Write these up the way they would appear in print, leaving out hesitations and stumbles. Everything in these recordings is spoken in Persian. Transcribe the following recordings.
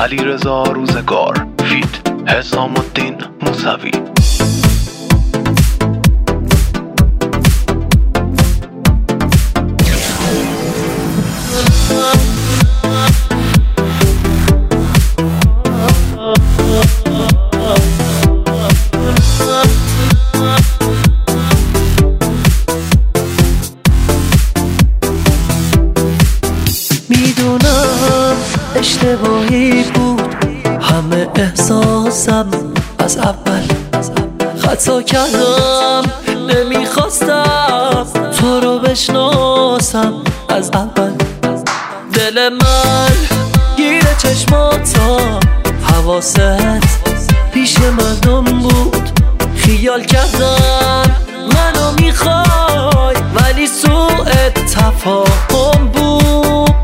علیرضا روزگار فیت حسام الدین موسوی. میدونم اشتباهی بود همه احساسم از اول خطا کردم، نمیخواستم تو رو بشناسم از اول. دل من گیره چشماتا، حواست پیش مردم بود، خیال کردم منو میخوای ولی سوء تفاهم بود.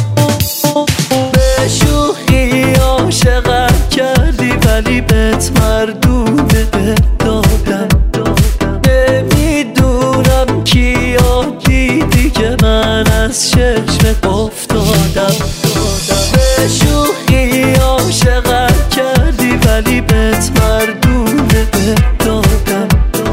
به شوخی عاشقت کردی ولی بهت مردونه دادم. نمیدونم کیا دیدی که من از چشمت افتادم. به شوخی عاشقت کردی ولی بهت مردونه دادم.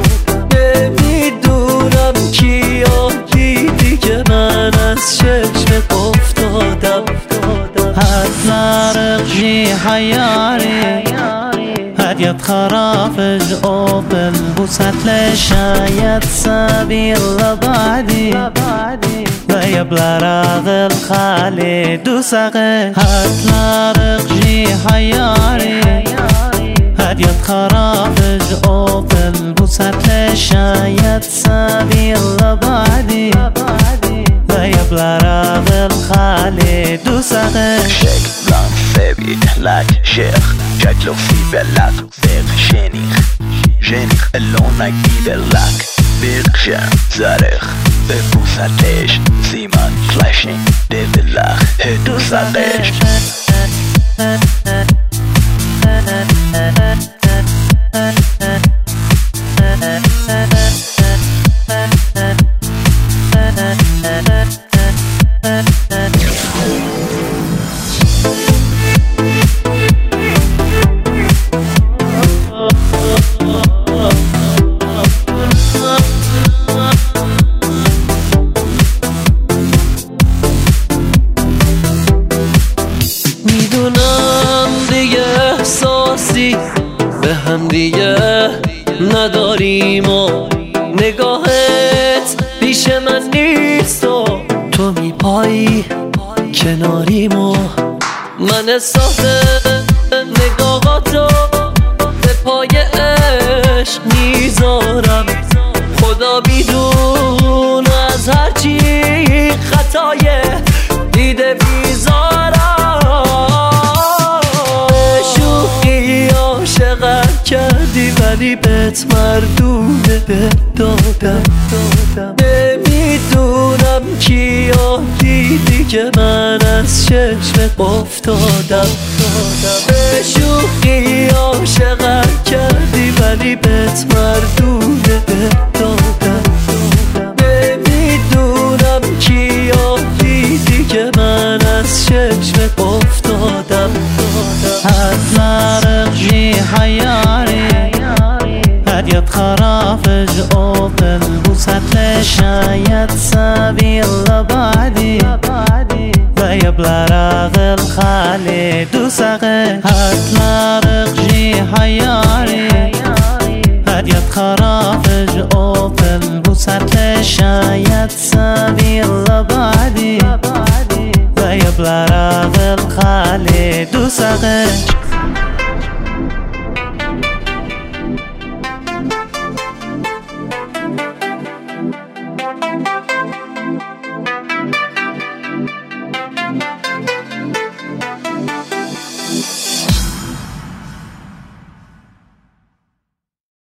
نمیدونم کیا دیدی که من از چشمت افتادم. هتفارق جي حياري هديت خرافج اوبن بوسات لشايت سبيل لبعدي ويبلا راغ الخالي دوساقي. هتفارق جي حياري هديت خرافج اوبن بوسات لشايت سبيل لبعدي ويبلا راغ الخالي دوساقي. شيك بلان ثابت لاك شيخ شكله في بلاك بيق شينيخ اللونك بيبلاك بيق شام زارخ ببوساتش سيمان فلاشين دبلاخ هدوساتش. میدونم دیگه احساسی به هم دیگه نداریم و نگاهت پیش من نیست و تو میپایی کناریم و من احساس نگاهاتو به پای عشق میذارم. خدا بیدون از هرچی خطای دیده بیزارم. شوخی عاشقت کردی ولی بهت مردونه دادم. نمیدونم کیا دیدی که من از چشمت افتادم. به شوخی عاشقت کردی ولی بهت مردونه دادم. نمیدونم کیا دیدی که من از چشمت افتادم. هتفارق جي حياري هديت خرافج اوبن بوسات لشايت سبيل لبعدي ويبلا راغ الخالي دوساقي. هتفارق جي حياري هديت خرافج اوبن بوسات لشايت سبيل لبعدي ويبلا راغ الخالي دوساقي.